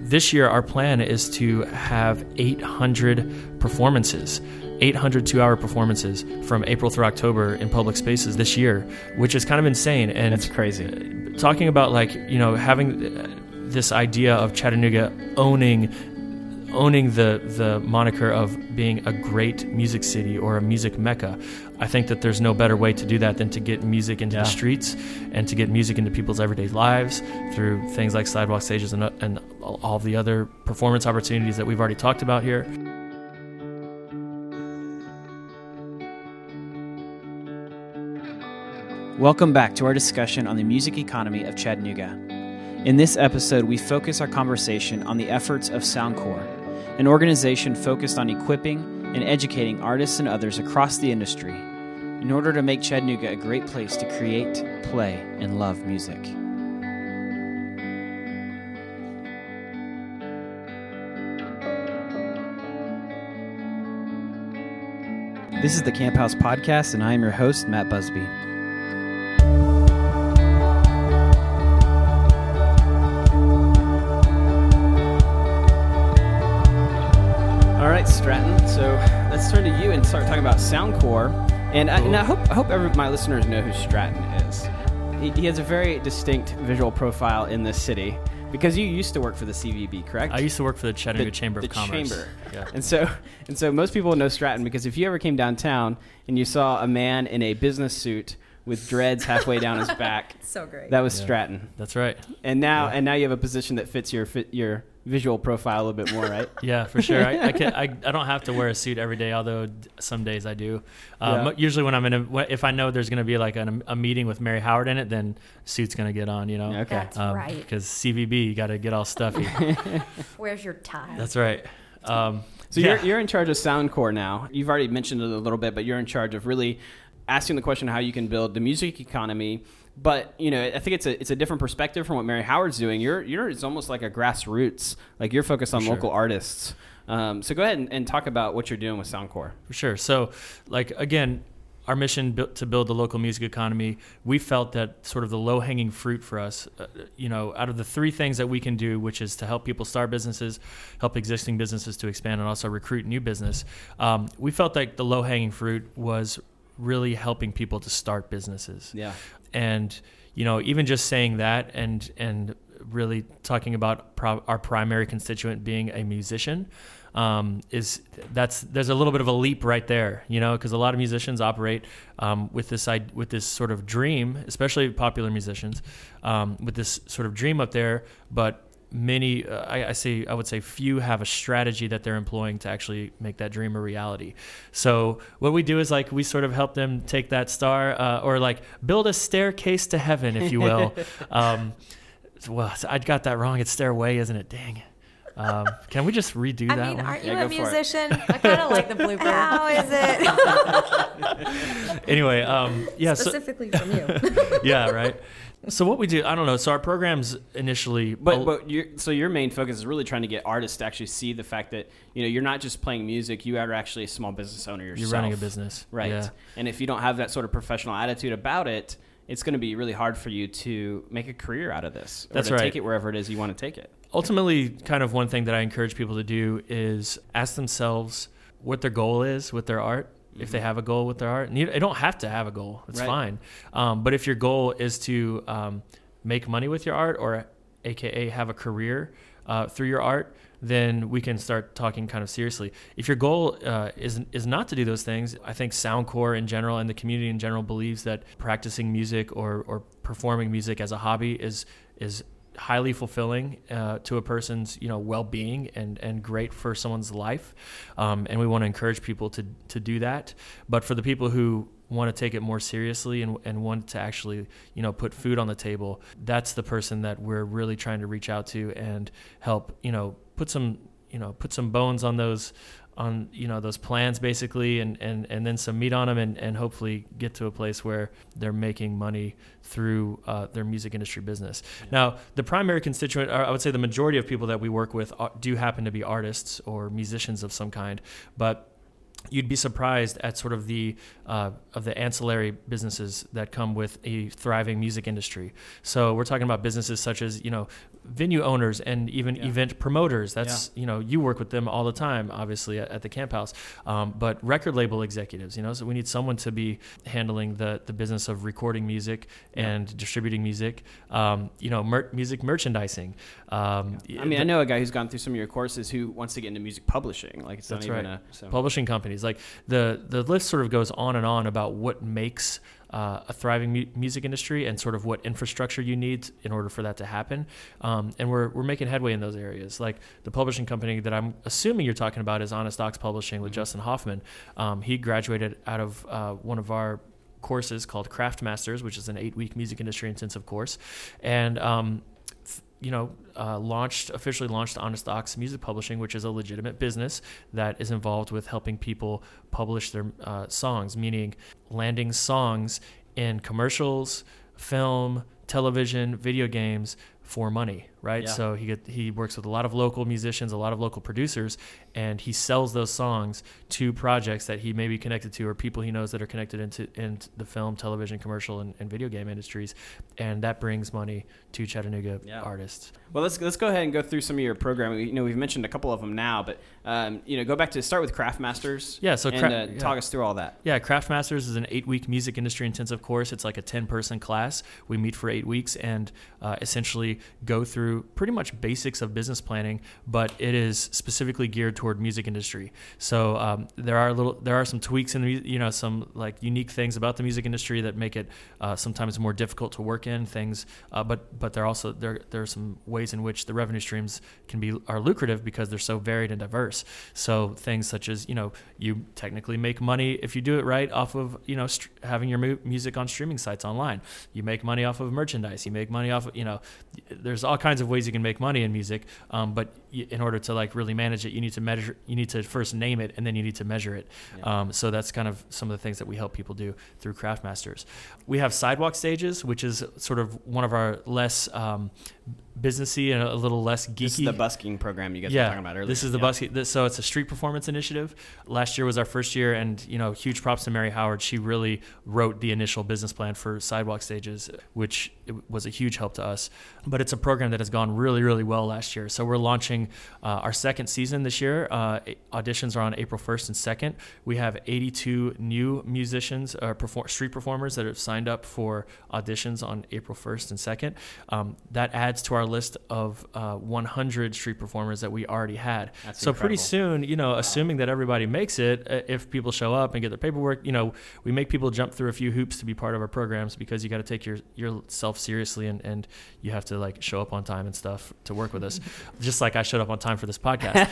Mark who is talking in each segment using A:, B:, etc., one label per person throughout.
A: this year our plan is to have 800 performances, 800 two-hour performances from April through October in public spaces this year, which is kind of insane. And
B: it's crazy.
A: Talking about having this idea of Chattanooga owning the moniker of being a great music city or a music mecca. I think that there's no better way to do that than to get music into the streets and to get music into people's everyday lives through things like sidewalk stages and all the other performance opportunities that we've already talked about here.
B: Welcome back to our discussion on the music economy of Chattanooga. In this episode, we focus our conversation on the efforts of Soundcore, an organization focused on equipping and educating artists and others across the industry in order to make Chattanooga a great place to create, play, and love music. This is the Camp House Podcast, and I am your host, Matt Busby. All right, Stratton. So let's turn to you and start talking about Soundcore. And I hope my listeners know who Stratton is. He has a very distinct visual profile in this city because you used to work for the CVB, correct?
A: I used to work for the Chattanooga Chamber of Commerce.
B: The Chamber.
A: Yeah.
B: And so most people know Stratton because if you ever came downtown and you saw a man in a business suit with dreads halfway down his back,
C: so great.
B: That was Stratton.
A: That's right.
B: And now you have a position that fits your visual profile a little bit more, right?
A: Yeah, for sure. I don't have to wear a suit every day, although some days I do. Usually when if I know there's going to be like a meeting with Mary Howard in it, then suit's going to get on,
B: Okay.
C: That's right.
A: Because CVB, you got to get all stuffy.
C: Where's your tie?
A: That's right.
B: You're in charge of Soundcore now. You've already mentioned it a little bit, but you're in charge of really asking the question how you can build the music economy. But I think it's a different perspective from what Mary Howard's doing. It's almost like a grassroots. Like you're focused on local artists. So go ahead and talk about what you're doing with Soundcore.
A: For sure. So again, our mission to build the local music economy. We felt that sort of the low hanging fruit for us. Out of the three things that we can do, which is to help people start businesses, help existing businesses to expand, and also recruit new business. We felt like the low hanging fruit was really helping people to start businesses.
B: Yeah. And,
A: even just saying that and really talking about our primary constituent being a musician, there's a little bit of a leap right there, because a lot of musicians operate with this sort of dream, especially popular musicians, with this sort of dream up there, but many, I would say few have a strategy that they're employing to actually make that dream a reality. So what we do is we sort of help them take that star or build a staircase to heaven, if you will. Well, I got that wrong. It's stairway, isn't it? Dang. Can we just redo that one?
C: Aren't you a musician? I kind of like the blooper. How is it?
A: Anyway,
C: Specifically from you.
A: Yeah, right. So what we do, I don't know. So our programs initially,
B: your main focus is really trying to get artists to actually see the fact that you're not just playing music, you are actually a small business owner yourself.
A: You're running a business,
B: right?
A: Yeah.
B: And if you don't have that sort of professional attitude about it, it's going to be really hard for you to make a career out of this. Or
A: That's
B: to
A: right.
B: Take it wherever it is you want to take it.
A: Ultimately, kind of one thing that I encourage people to do is ask themselves what their goal is with their art. If they have a goal with their art, and you don't have to have a goal, it's fine. But if your goal is to make money with your art, or AKA have a career through your art, then we can start talking kind of seriously. If your goal is not to do those things, I think Soundcore in general and the community in general believes that practicing music or performing music as a hobby is highly fulfilling to a person's well-being and great for someone's life, and we want to encourage people to do that. But for the people who want to take it more seriously and want to actually put food on the table, that's the person that we're really trying to reach out to and help put some bones on those plans basically, and then some meat on them, and hopefully get to a place where they're making money through their music industry business. Yeah. Now, the primary constituent, or I would say the majority of people that we work with do happen to be artists or musicians of some kind, but you'd be surprised at sort of the ancillary businesses that come with a thriving music industry. So we're talking about businesses such as, venue owners and even event promoters. That's, you work with them all the time, obviously at the Camp House. But record label executives, so we need someone to be handling the business of recording music and distributing music, music merchandising.
B: I know a guy who's gone through some of your courses who wants to get into music publishing. Like, it's not even
A: publishing companies. Like the list sort of goes on and on about what makes a thriving music industry and sort of what infrastructure you need in order for that to happen. And we're making headway in those areas. Like the publishing company that I'm assuming you're talking about is Honest Ox Publishing with Justin Hoffman. He graduated out of one of our courses called Craft Masters, which is an 8-week music industry intensive course. And officially launched Honest Ox Music Publishing, which is a legitimate business that is involved with helping people publish their songs, meaning landing songs in commercials, film, television, video games for money, right? Yeah. So he works with a lot of local musicians, a lot of local producers, and he sells those songs to projects that he may be connected to or people he knows that are connected into the film, television, commercial, and video game industries, and that brings money to Chattanooga artists.
B: Well, let's go ahead and go through some of your programming. We've mentioned a couple of them now, but go back to start with Craft Masters.
A: Yeah, so
B: talk us through all that.
A: Yeah, Craft Masters is an 8-week music industry intensive course. It's like a 10-person class. We meet for 8 weeks and essentially go through pretty much basics of business planning, but it is specifically geared toward music industry. So there are some tweaks in some like unique things about the music industry that make it sometimes more difficult to work in things. But there are some ways in which the revenue streams are lucrative because they're so varied and diverse. So things such as you technically make money if you do it right off of having your music on streaming sites online. You make money off of merchandise. You make money off of there's all kinds of ways you can make money in music, but in order to like really manage it, you need to first name it and then you need to measure it. So that's kind of some of the things that we help people do through Craft Masters. We have Sidewalk Stages, which is sort of one of our less businessy and a little less geeky. This
B: is the busking program you guys were talking about earlier.
A: This is the busking. So it's a street performance initiative. Last year was our first year, and huge props to Mary Howard. She really wrote the initial business plan for Sidewalk Stages, which was a huge help to us. But it's a program that has gone really, really well last year. So we're launching our second season this year. Auditions are on April 1st and 2nd. We have 82 new musicians, street performers that have signed up for auditions on April 1st and 2nd. That adds to our list of 100 street performers that we already had.
B: That's
A: so
B: incredible.
A: Pretty soon, assuming that everybody makes it, if people show up and get their paperwork, we make people jump through a few hoops to be part of our programs because you got to take yourself seriously and you have to like show up on time and stuff to work with us. Just like I showed up on time for this podcast.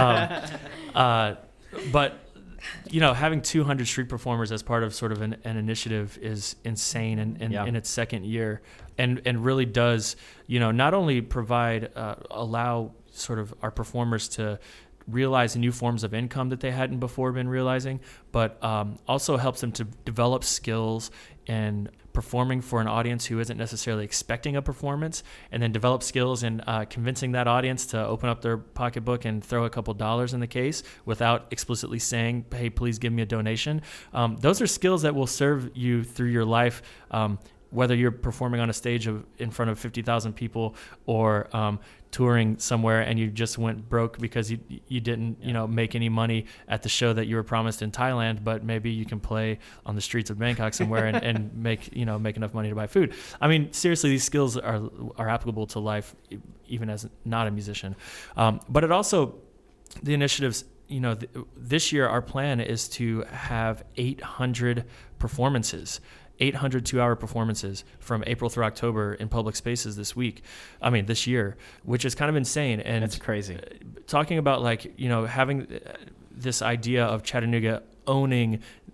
A: But having 200 street performers as part of sort of an initiative is insane in its second year, and really does not only provide allow sort of our performers to realize new forms of income that they hadn't before been realizing, but also helps them to develop skills in performing for an audience who isn't necessarily expecting a performance, and then develop skills in convincing that audience to open up their pocketbook and throw a couple dollars in the case without explicitly saying, hey, please give me a donation. Those are skills that will serve you through your life, whether you're performing on a stage in front of 50,000 people or touring somewhere and you just went broke because you didn't make any money at the show that you were promised in Thailand, but maybe you can play on the streets of Bangkok somewhere and make enough money to buy food. I mean, seriously, these skills are applicable to life even as not a musician. But it also, the initiatives, this year our plan is to have 800 performances. 800 2-hour performances from April through October in public spaces this year, which is kind of insane. And
B: that's crazy.
A: Talking about having this idea of Chattanooga owning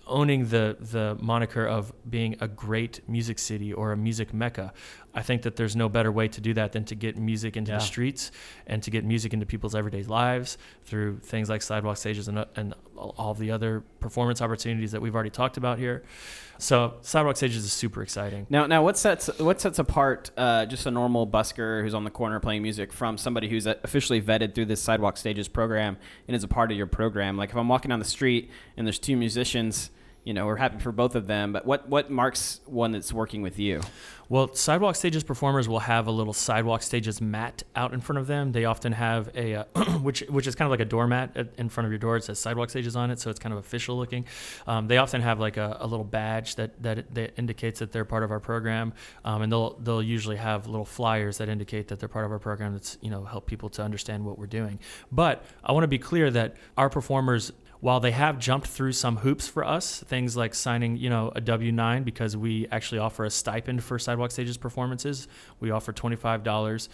A: owning the moniker of being a great music city or a music mecca. I think that there's no better way to do that than to get music into the streets and to get music into people's everyday lives through things like Sidewalk Stages and all the other performance opportunities that we've already talked about here. So Sidewalk Stages is super exciting.
B: Now what sets apart just a normal busker who's on the corner playing music from somebody who's officially vetted through this Sidewalk Stages program and is a part of your program? Like if I'm walking down the street and there's two musicians, we're happy for both of them, but what marks one that's working with you?
A: Well, Sidewalk Stages performers will have a little Sidewalk Stages mat out in front of them. They often have a, which is kind of like a doormat in front of your door. It says Sidewalk Stages on it, so it's kind of official looking. They often have like a little badge that indicates that they're part of our program, and they'll usually have little flyers that indicate that they're part of our program. That's help people to understand what we're doing. But I want to be clear that our performers, while they have jumped through some hoops for us, things like signing, a W-9, because we actually offer a stipend for Sidewalk Stages performances. We offer $25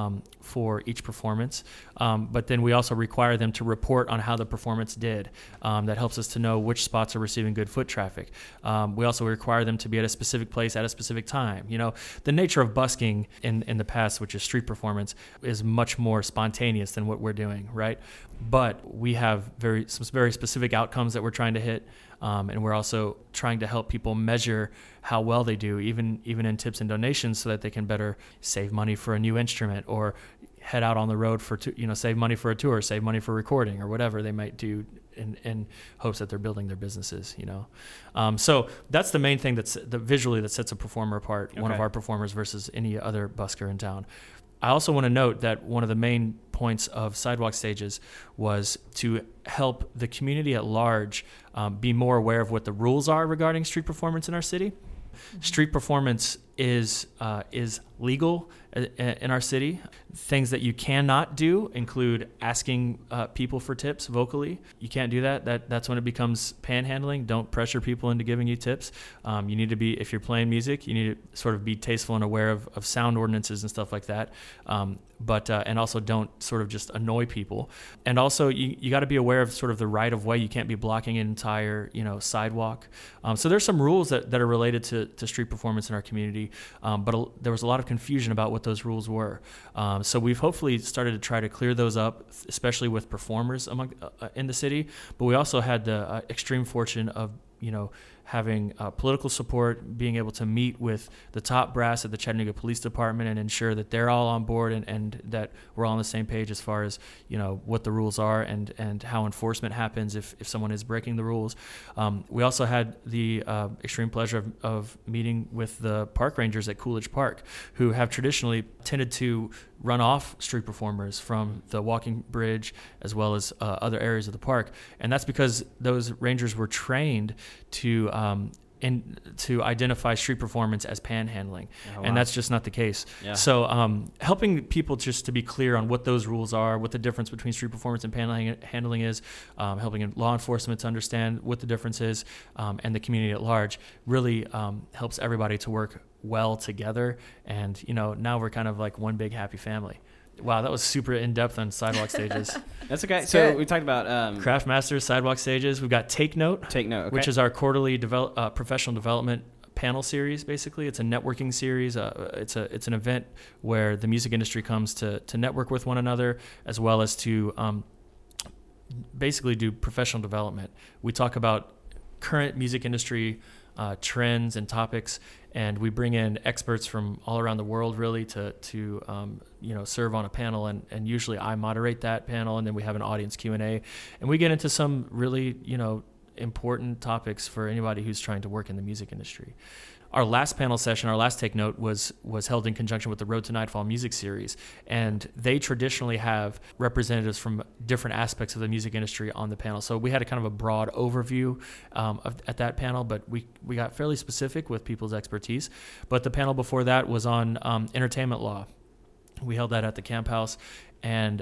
A: for each performance. But then we also require them to report on how the performance did. That helps us to know which spots are receiving good foot traffic. We also require them to be at a specific place at a specific time. The nature of busking in the past, which is street performance, is much more spontaneous than what we're doing, right? But we have some very specific outcomes that we're trying to hit, and we're also trying to help people measure how well they do, even in tips and donations, so that they can better save money for a new instrument or head out on the road for save money for a tour, save money for recording, or whatever they might do in hopes that they're building their businesses. So that's the main thing visually that sets a performer apart. Okay. One of our performers versus any other busker in town. I also want to note that one of the main points of Sidewalk Stages was to help the community at large be more aware of what the rules are regarding street performance in our city. Mm-hmm. Street performance is legal in our city. Things that you cannot do include asking people for tips vocally. You can't do that. That's when it becomes panhandling. Don't pressure people into giving you tips. You need to be, if you're playing music, you need to sort of be tasteful and aware of sound ordinances and stuff like that. But also don't sort of just annoy people. And also you got to be aware of sort of the right of way. You can't be blocking an entire sidewalk. So there's some rules that are related to street performance in our community. But there was a lot of confusion about what those rules were. So we've hopefully started to try to clear those up, especially with performers in the city. But we also had the extreme fortune of having political support, being able to meet with the top brass at the Chattanooga Police Department and ensure that they're all on board and that we're all on the same page as far as what the rules are and how enforcement happens if someone is breaking the rules. We also had the extreme pleasure of meeting with the park rangers at Coolidge Park, who have traditionally tended to run off street performers from the walking bridge as well as other areas of the park. And that's because those rangers were trained to identify street performance as panhandling. Oh, wow. And that's just not the case. Yeah. So helping people just to be clear on what those rules are, what the difference between street performance and panhandling is, helping law enforcement to understand what the difference is, and the community at large really helps everybody to work well together. And now we're kind of like one big happy family. Wow, that was super in-depth on Sidewalk Stages.
B: That's okay. So we talked about
A: Craft Masters, Sidewalk Stages. We've got Take Note,
B: okay.
A: Which is our quarterly professional development panel series. Basically, it's a networking series. It's an event where the music industry comes to network with one another, as well as to basically do professional development. We talk about current music industry trends and topics, and we bring in experts from all around the world really to serve on a panel, and usually I moderate that panel, and then we have an audience Q&A, and we get into some really important topics for anybody who's trying to work in the music industry. Our last panel session, our last Take Note, was held in conjunction with the Road to Nightfall music series, and they traditionally have representatives from different aspects of the music industry on the panel. So we had a kind of a broad overview at that panel, but we got fairly specific with people's expertise. But the panel before that was on entertainment law. We held that at the Camp House, and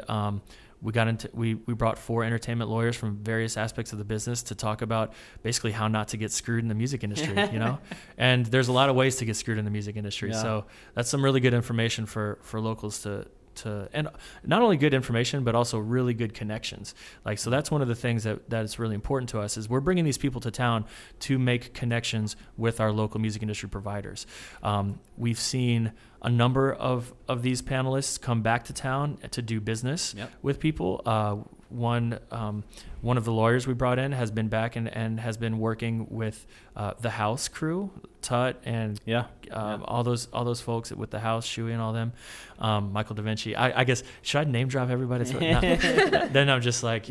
A: we brought 4 entertainment lawyers from various aspects of the business to talk about basically how not to get screwed in the music industry, And there's a lot of ways to get screwed in the music industry. Yeah. So that's some really good information for locals to and not only good information, but also really good connections. Like, so that's one of the things that is really important to us is we're bringing these people to town to make connections with our local music industry providers. We've seen a number of these panelists come back to town to do business with people. One of the lawyers we brought in has been back and has been working with the House crew, Tut and all those folks with the House, Shuey and all them, Michael Da Vinci. I guess, should I name drop everybody? Then I'm just like,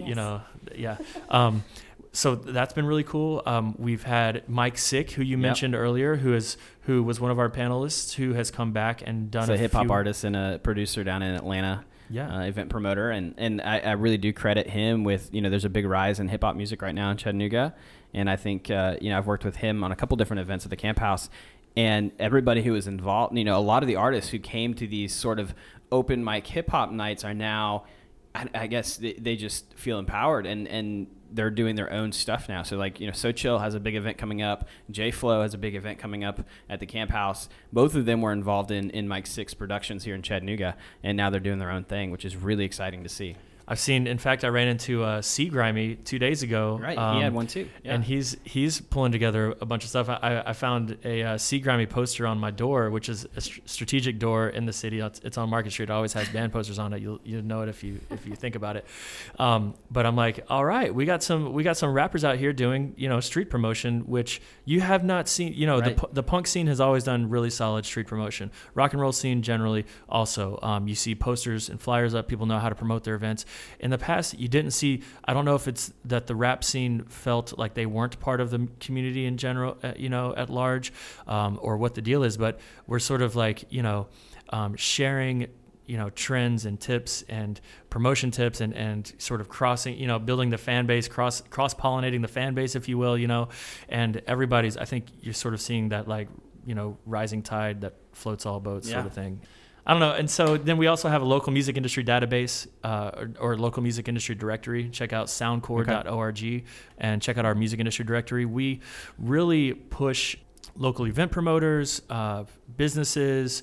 A: so that's been really cool. We've had Mike Sick, who you mentioned earlier, who was one of our panelists, who has come back and done
B: a hip hop artist and a producer down in Atlanta. Event promoter, and I really do credit him with, there's a big rise in hip hop music right now in Chattanooga, and I think I've worked with him on a couple different events at the Camp House, and everybody who was involved, a lot of the artists who came to these sort of open mic hip hop nights are now, I guess they just feel empowered and they're doing their own stuff now. So like, So Chill has a big event coming up. J Flow has a big event coming up at the Camp House. Both of them were involved in Mike Six Productions here in Chattanooga, and now they're doing their own thing, which is really exciting to see.
A: In fact, I ran into C. Grimy 2 days ago.
B: Right, he had one too. Yeah.
A: And he's pulling together a bunch of stuff. I found a C. Grimy poster on my door, which is a strategic door in the city. It's on Market Street. It always has band posters on it. You'll know it if you think about it. But I'm like, all right, we got some rappers out here doing street promotion, which you have not seen. Right. The punk scene has always done really solid street promotion. Rock and roll scene generally also. You see posters and flyers up. People know how to promote their events. In the past, you didn't see, I don't know if it's that the rap scene felt like they weren't part of the community in general, at large, or what the deal is, but we're sort of like, sharing, trends and tips and promotion tips and sort of crossing, building the fan base, cross-pollinating the fan base, if you will, and everybody's, I think you're sort of seeing that like, rising tide that floats all boats sort of thing. I don't know. And so then we also have a local music industry database or local music industry directory. Check out soundcore.org and check out our music industry directory. We really push local event promoters, businesses,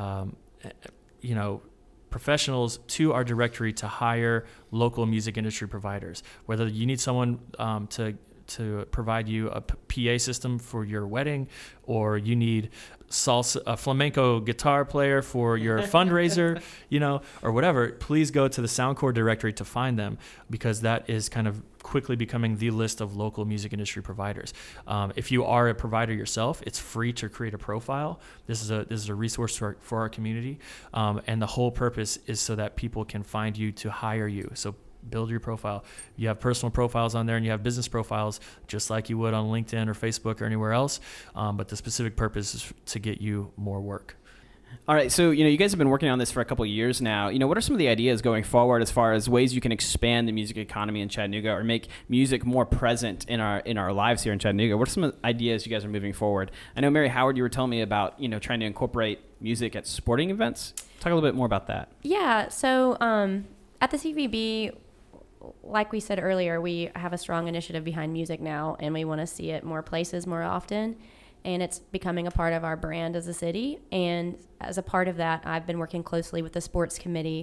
A: professionals to our directory to hire local music industry providers. Whether you need someone to provide you a PA system for your wedding, or you need a flamenco guitar player for your fundraiser, or whatever, please go to the Soundcore directory to find them, because that is kind of quickly becoming the list of local music industry providers. If you are a provider yourself, it's free to create a profile. This is a resource for our community, and the whole purpose is so that people can find you to hire you. So build your profile. You have personal profiles on there and you have business profiles just like you would on LinkedIn or Facebook or anywhere else. But the specific purpose is to get you more work.
B: All right. So, you guys have been working on this for a couple of years now. What are some of the ideas going forward as far as ways you can expand the music economy in Chattanooga or make music more present in our lives here in Chattanooga? What are some of the ideas you guys are moving forward? I know, Mary Howard, you were telling me about, trying to incorporate music at sporting events. Talk a little bit more about that.
C: Yeah. So, at the CVB, like we said earlier, we have a strong initiative behind music now, and we want to see it more places more often. And it's becoming a part of our brand as a city. And as a part of that, I've been working closely with the sports committee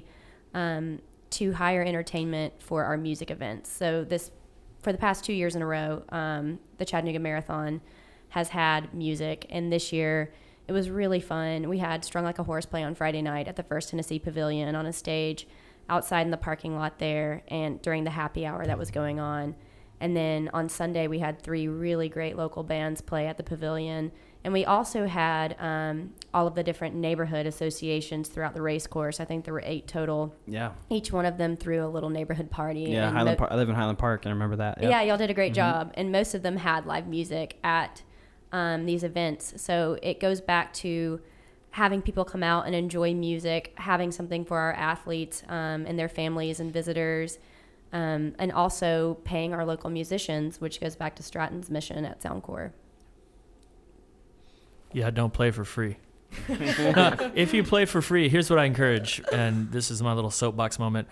C: to hire entertainment for our music events. So for the past 2 years in a row, the Chattanooga Marathon has had music. And this year, it was really fun. We had Strung Like a Horse play on Friday night at the First Tennessee Pavilion on a stage outside in the parking lot there, and during the happy hour that was going on. And then on Sunday, we had 3 really great local bands play at the pavilion. And we also had all of the different neighborhood associations throughout the race course. I think there were 8 total. Yeah. Each one of them threw a little neighborhood party.
B: Yeah, I live in Highland Park, and I remember that.
C: Yep. Yeah, y'all did a great job. And most of them had live music at these events. So it goes back to having people come out and enjoy music, having something for our athletes and their families and visitors, and also paying our local musicians, which goes back to Stratton's mission at Soundcore.
A: Yeah, don't play for free. If you play for free, here's what I encourage, and this is my little soapbox moment.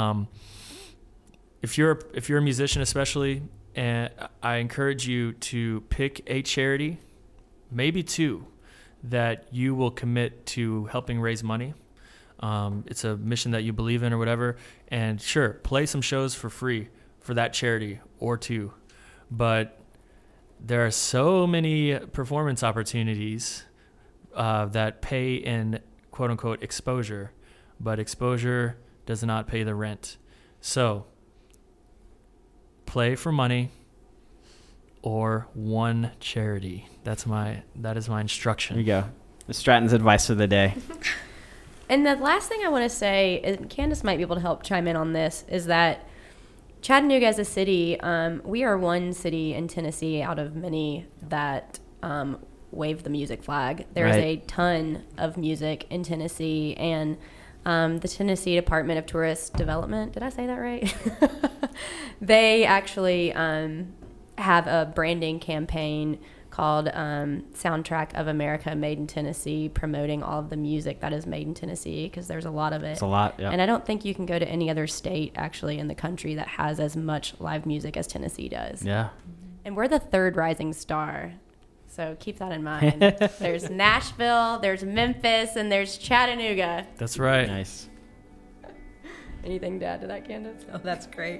A: If you're a musician especially, and I encourage you to pick a charity, maybe 2, that you will commit to helping raise money. it's a mission that you believe in or whatever. And sure, play some shows for free for that charity or two. But there are so many performance opportunities that pay in quote unquote exposure, but exposure does not pay the rent. So play for money or one charity. That is my instruction.
B: There you go. The Stratton's advice of the day.
C: And the last thing I want to say, and Candace might be able to help chime in on this, is that Chattanooga as a city, we are one city in Tennessee out of many that wave the music flag. There's a ton of music in Tennessee, and the Tennessee Department of Tourist Development, did I say that right? They actually have a branding campaign called Soundtrack of America Made in Tennessee, promoting all of the music that is made in Tennessee, because there's a lot of it.
B: It's a lot, yeah.
C: And I don't think you can go to any other state actually in the country that has as much live music as Tennessee does.
B: Yeah.
C: And we're the third rising star. So keep that in mind. There's Nashville, there's Memphis, and there's Chattanooga.
A: That's right.
B: Nice.
C: Anything to add to that, Candace?
D: Oh, that's great.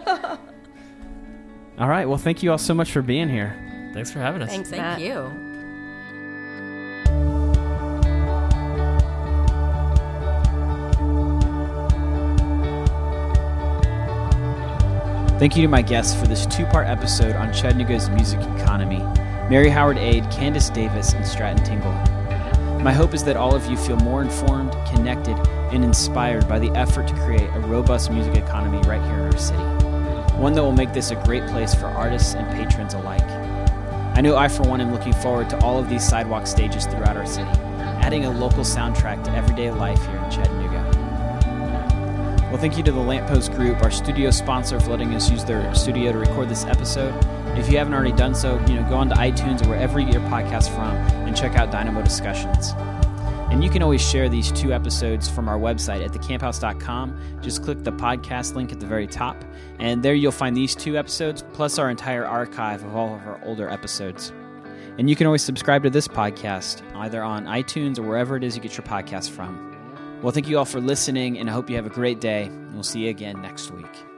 B: All right. Well, thank you all so much for being here.
A: Thanks for having us.
C: Thanks,
D: Thank
C: Matt.
D: you.
B: Thank you to my guests for this two-part episode on Chattanooga's music economy, Mary Howard Aid, Candace Davis, and Stratton Tingle. My hope is that all of you feel more informed, connected, and inspired by the effort to create a robust music economy right here in our city, one that will make this a great place for artists and patrons alike. I know I, for one, am looking forward to all of these sidewalk stages throughout our city, adding a local soundtrack to everyday life here in Chattanooga. Well, thank you to the Lamppost Group, our studio sponsor, for letting us use their studio to record this episode. If you haven't already done so, go on to iTunes or wherever you get your podcast from and check out Dynamo Discussions. And you can always share these two episodes from our website at thecamphouse.com. Just click the podcast link at the very top, and there you'll find these two episodes, plus our entire archive of all of our older episodes. And you can always subscribe to this podcast, either on iTunes or wherever it is you get your podcasts from. Well, thank you all for listening, and I hope you have a great day, and we'll see you again next week.